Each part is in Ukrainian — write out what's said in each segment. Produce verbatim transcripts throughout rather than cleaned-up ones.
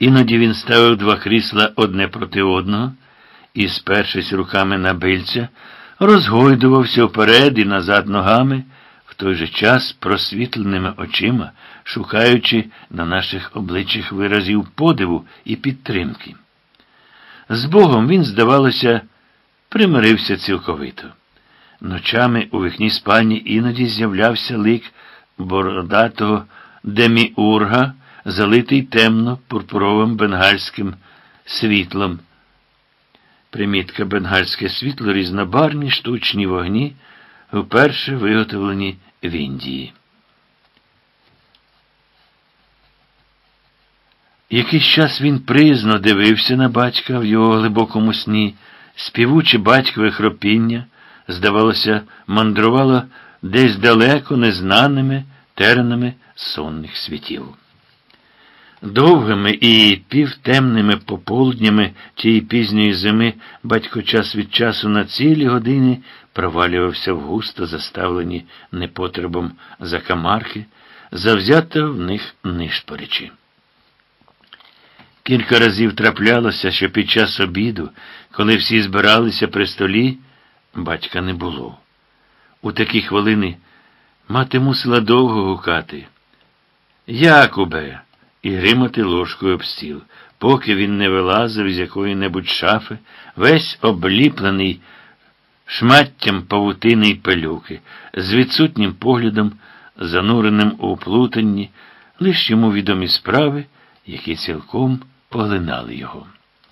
Іноді він ставив два крісла одне проти одного і, спершись руками на бильця, розгойдувався вперед і назад ногами, в той же час просвітленими очима, шукаючи на наших обличчях виразів подиву і підтримки. З Богом він, здавалося, примирився цілковито. Ночами у вікні спальні іноді з'являвся лик бородатого деміурга, залитий темно-пурпуровим бенгальським світлом. Примітка: бенгальське світло – різнобарвні штучні вогні, вперше виготовлені в Індії. Якийсь час він приязно дивився на батька в його глибокому сні. Співуче батькове хропіння, здавалося, мандрувало десь далеко незнаними теренами сонних світів. Довгими і півтемними пополуднями тієї пізньої зими батько час від часу на цілі години провалювався в густо заставлені непотребом закамарки, завзято в них нишпорячи. Кілька разів траплялося, що під час обіду, коли всі збиралися при столі, батька не було. У такі хвилини мати мусила довго гукати «Якубе!» і гримати ложкою об стіл, поки він не вилазив з якої-небудь шафи, весь обліплений шматтям павутини й пилюки, з відсутнім поглядом, зануреним у плутанні, лиш йому відомі справи, які цілком поглинали його.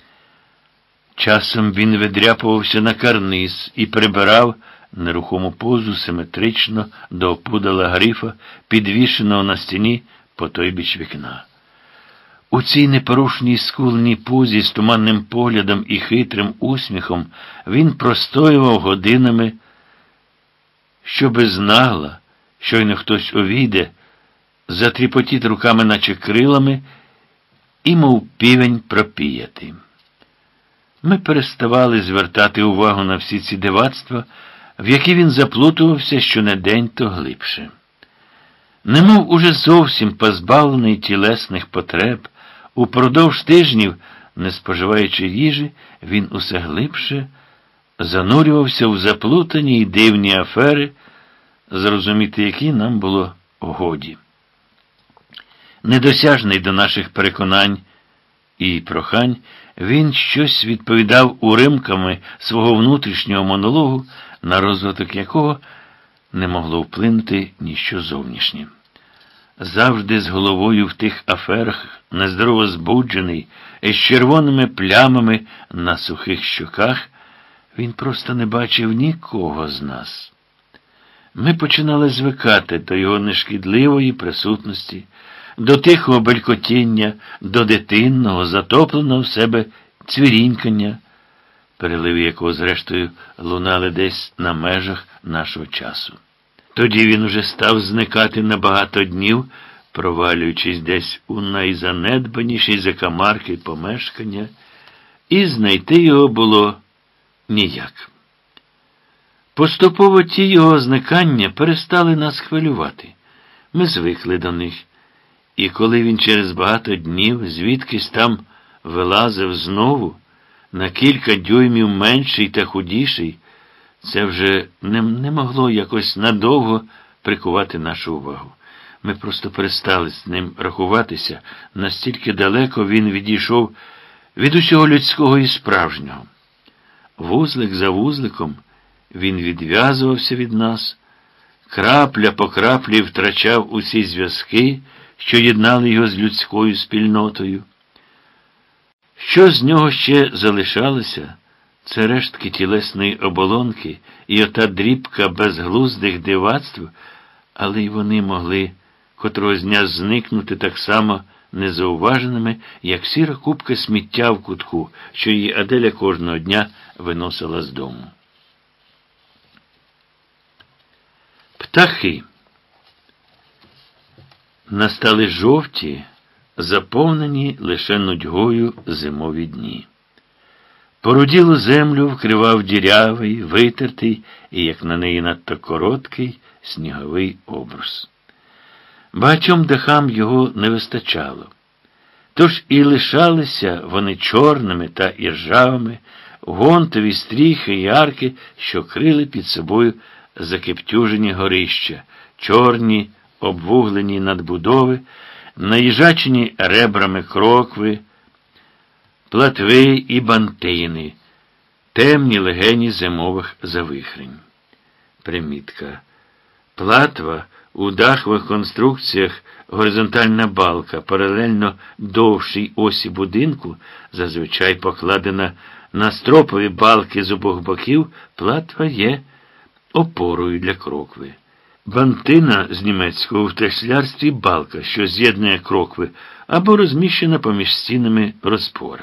Часом він видряпувався на карниз і прибирав нерухому позу симетрично до опудала грифа, підвішеного на стіні по той біч вікна. У цій непорушній скуленій позі з туманним поглядом і хитрим усміхом він простоював годинами, щоби знагла, щойно хтось увійде, затріпотіть руками, наче крилами, і мов півень пропіяти. Ми переставали звертати увагу на всі ці дивацтва, в які він заплутувався щонедень то глибше. Немов уже зовсім позбавлений тілесних потреб, упродовж тижнів, не споживаючи їжі, він усе глибше занурювався в заплутані й дивні афери, зрозуміти які нам було годі. Недосяжний до наших переконань і прохань, він щось відповідав уримками свого внутрішнього монологу, на розвиток якого не могло вплинути ніщо зовнішнє. Завжди з головою в тих аферах, нездорово збуджений, і з червоними плямами на сухих щоках, він просто не бачив нікого з нас. Ми починали звикати до його нешкідливої присутності, до тихого белькотіння, до дитинного, затопленого в себе цвірінькання, переливи якого, зрештою, лунали десь на межах нашого часу. Тоді він уже став зникати на багато днів, провалюючись десь у найзанедбаніші закамарки помешкання, і знайти його було ніяк. Поступово ті його зникання перестали нас хвилювати. Ми звикли до них. І коли він через багато днів звідкись там вилазив знову, на кілька дюймів менший та худіший, це вже не, не могло якось надовго прикувати нашу увагу. Ми просто перестали з ним рахуватися, настільки далеко він відійшов від усього людського і справжнього. Вузлик за вузликом він відв'язувався від нас, крапля по краплі втрачав усі зв'язки, що єднали його з людською спільнотою. Що з нього ще залишалося, це рештки тілесної оболонки і ота дрібка безглуздих дивацтв, але й вони могли котрогось дня зникнути так само незауваженими, як сіра купка сміття в кутку, що її Аделя кожного дня виносила з дому. Птахи. Настали жовті, заповнені лише нудьгою зимові дні. Поруділу землю вкривав дірявий, витертий і, як на неї надто короткий, сніговий обрус. Багатьом дахам його не вистачало. Тож і лишалися вони чорними та іржавими, гонтові стріхи і арки, що крили під собою закептюжені горища, чорні обвуглені надбудови, наїжачені ребрами крокви, платви і бантини, темні легені зимових завихрень. Примітка. Платва у дахових конструкціях горизонтальна балка, паралельно довшій осі будинку, зазвичай покладена на стропові балки з обох боків, платва є опорою для крокви. Бантина з німецького в теслярстві балка, що з'єднує крокви, або розміщена поміж стінами розпора.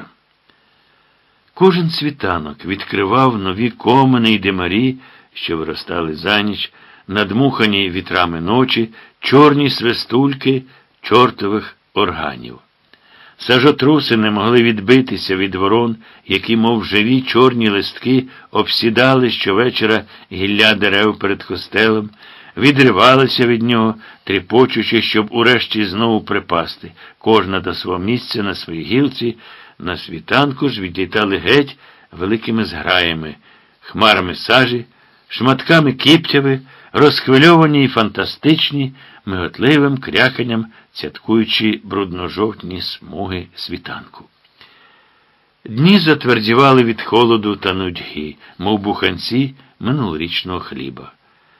Кожен світанок відкривав нові комини й димарі, що виростали за ніч, надмухані вітрами ночі, чорні свистульки чортових органів. Сажотруси не могли відбитися від ворон, які, мов живі чорні листки, обсідали щовечора гілля дерев перед костелом, відривалися від нього, тріпочучи, щоб урешті знову припасти, кожна до свого місця на своїй гілці. На світанку ж відлітали геть великими зграями, хмарами сажі, шматками кіптяви, розхвильовані й фантастичні, миготливим кряканням цяткуючи брудно-жовтні смуги світанку. Дні затвердівали від холоду та нудьги, мов буханці минулорічного хліба.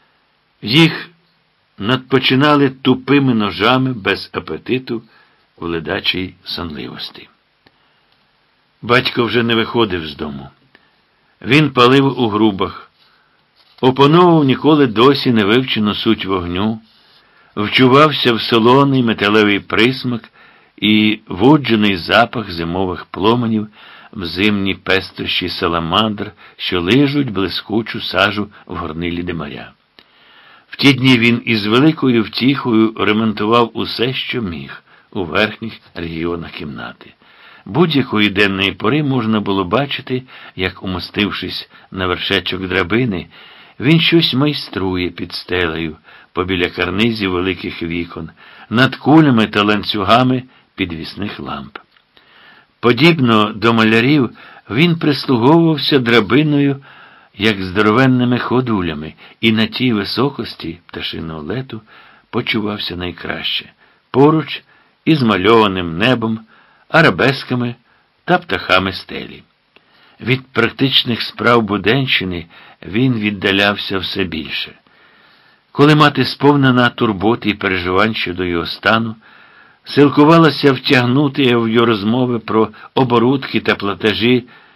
Їх надпочинали тупими ножами без апетиту в ледачій сонливості. Батько вже не виходив з дому. Він палив у грубах, опановував ніколи досі невивчену суть вогню, вчувався в солоний металевий присмак і воджений запах зимових пломенів в зимні пестощі саламандр, що лижуть блискучу сажу в горнилі димаря. В ті дні він із великою втіхою ремонтував усе, що міг, у верхніх регіонах кімнати. Будь-якої денної пори можна було бачити, як, умостившись на вершечок драбини, він щось майструє під стелею, побіля карнизів великих вікон, над кулями та ланцюгами підвісних ламп. Подібно до малярів, він прислуговувався драбиною, як здоровенними ходулями, і на тій високості пташиного лету почувався найкраще, поруч із мальованим небом, арабесками та птахами стелі. Від практичних справ буденщини він віддалявся все більше. Коли мати, сповнена турботи і переживань щодо його стану, силкувалася втягнути його в розмови про оборудки та платежі